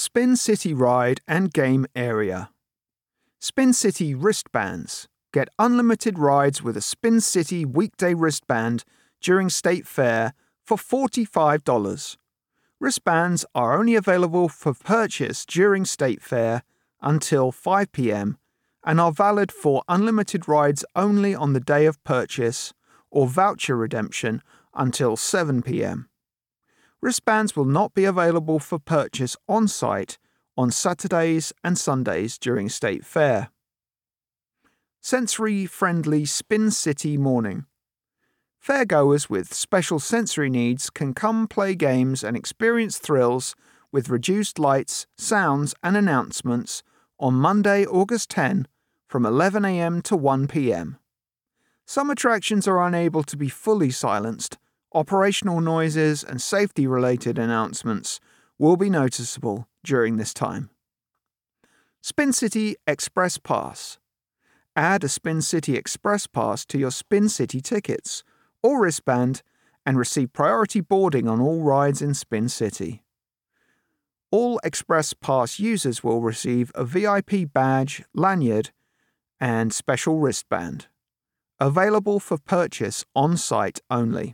Spin City Ride and Game Area. Spin City Wristbands. Get unlimited rides with a Spin City weekday wristband during State Fair for $45. Wristbands are only available for purchase during State Fair until 5 p.m. and are valid for unlimited rides only on the day of purchase or voucher redemption until 7 p.m. Wristbands will not be available for purchase on-site on Saturdays and Sundays during State Fair. Sensory-friendly Spin City Morning. Fairgoers with special sensory needs can come play games and experience thrills with reduced lights, sounds and announcements on Monday, August 10 from 11 a.m. to 1 p.m. Some attractions are unable to be fully silenced. Operational noises and safety-related announcements will be noticeable during this time. Spin City Express Pass. Add a Spin City Express Pass to your Spin City tickets or wristband and receive priority boarding on all rides in Spin City. All Express Pass users will receive a VIP badge, lanyard, and special wristband. Available for purchase on-site only.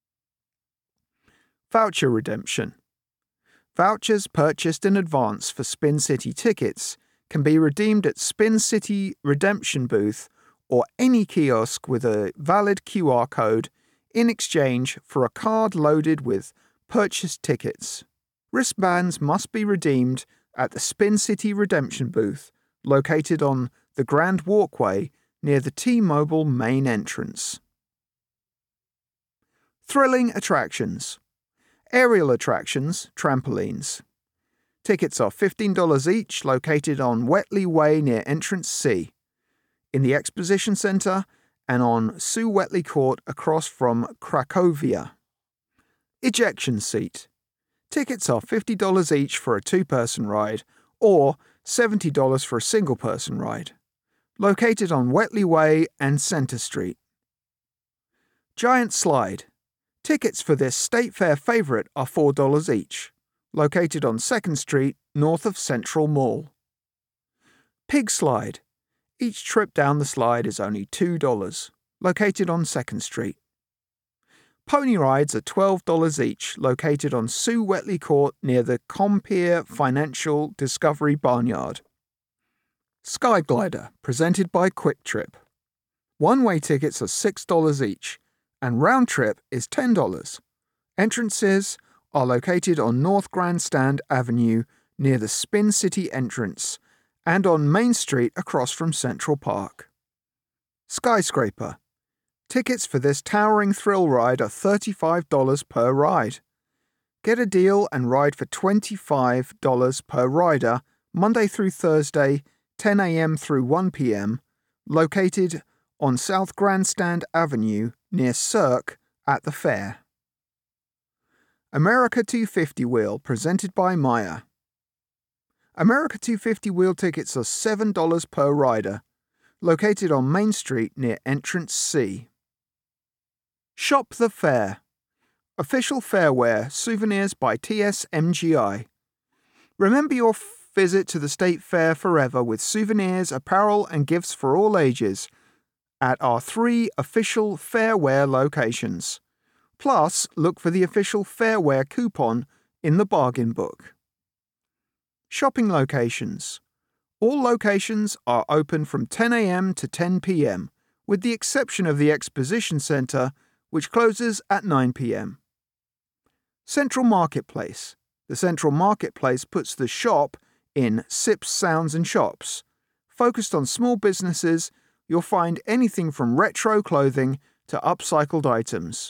Voucher redemption. Vouchers purchased in advance for Spin City tickets can be redeemed at Spin City redemption booth or any kiosk with a valid QR code in exchange for a card loaded with purchased tickets. Wristbands must be redeemed at the Spin City redemption booth located on the Grand Walkway near the T-Mobile main entrance. Thrilling attractions. Aerial attractions, trampolines. Tickets are $15 each, located on Wetley Way near Entrance C, in the Exposition Center, and on Sue Wetley Court across from Cracovia. Ejection seat. Tickets are $50 each for a two-person ride, or $70 for a single-person ride, located on Wetley Way and Center Street. Giant slide. Tickets for this State Fair favorite are $4 each, located on 2nd Street, north of Central Mall. Pig slide. Each trip down the slide is only $2, located on 2nd Street. Pony rides are $12 each, located on Sue Wetley Court near the Compeer Financial Discovery Barnyard. Sky Glider, presented by Quick Trip. One-way tickets are $6 each, and round trip is $10. Entrances are located on North Grandstand Avenue near the Spin City entrance and on Main Street across from Central Park. Skyscraper. Tickets for this towering thrill ride are $35 per ride. Get a deal and ride for $25 per rider Monday through Thursday, 10 a.m. through 1 p.m., located on South Grandstand Avenue near Cirque at the fair. America 250 Wheel, presented by Maya. America 250 Wheel tickets are $7 per rider, located on Main Street near Entrance C. Shop the Fair. Official Fairwear Souvenirs by TSMGI. Remember your visit to the State Fair forever with souvenirs, apparel, and gifts for all ages at our 3 official Fairwear locations. Plus, look for the official Fairwear coupon in the bargain book. Shopping locations. All locations are open from 10 a.m. to 10 p.m., with the exception of the Exposition Center, which closes at 9 p.m. Central Marketplace. The Central Marketplace puts the shop in Sips, Sounds and Shops. Focused on small businesses, you'll find anything from retro clothing to upcycled items.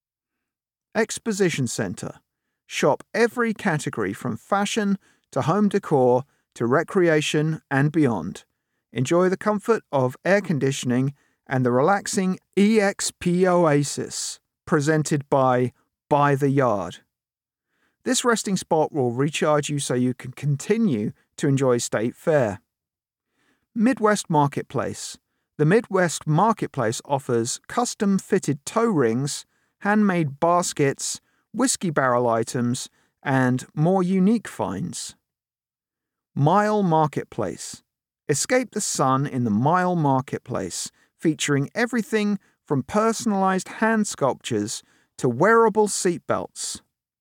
Exposition Center. Shop every category from fashion to home decor to recreation and beyond. Enjoy the comfort of air conditioning and the relaxing EXP Oasis, presented by the Yard. This resting spot will recharge you so you can continue to enjoy State Fair. Midwest Marketplace. The Midwest Marketplace offers custom-fitted toe rings, handmade baskets, whiskey barrel items, and more unique finds. Mile Marketplace. Escape the sun in the Mile Marketplace, featuring everything from personalized hand sculptures to wearable seatbelts.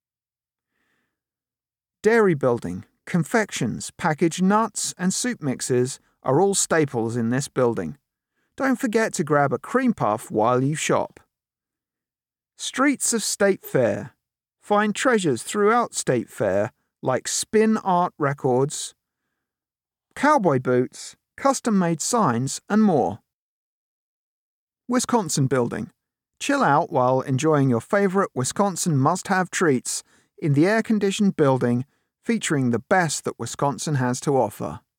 Dairy building, confections, packaged nuts, and soup mixes are all staples in this building. Don't forget to grab a cream puff while you shop. Streets of State Fair. Find treasures throughout State Fair like spin art records, cowboy boots, custom-made signs, and more. Wisconsin building. Chill out while enjoying your favorite Wisconsin must-have treats in the air-conditioned building featuring the best that Wisconsin has to offer.